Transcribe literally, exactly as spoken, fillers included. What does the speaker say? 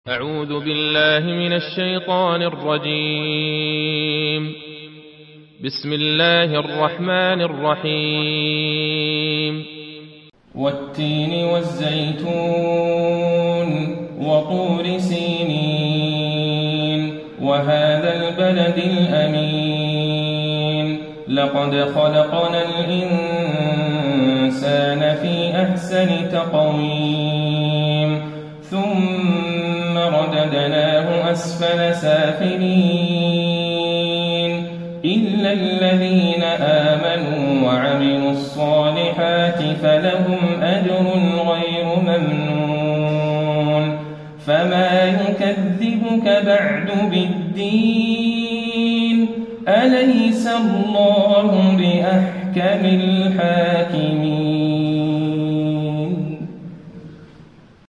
أعوذ بالله من الشيطان الرجيم. بسم الله الرحمن الرحيم. والتين والزيتون وطور سينين وهذا البلد الأمين لقد خلقنا الإنسان في أحسن تقويم ثم رددناه أسفل سافلين إلا الذين آمنوا وعملوا الصالحات فلهم أجر غير ممنون فما يكذبك بعد بالدين أليس الله بأحكم الحاكمين.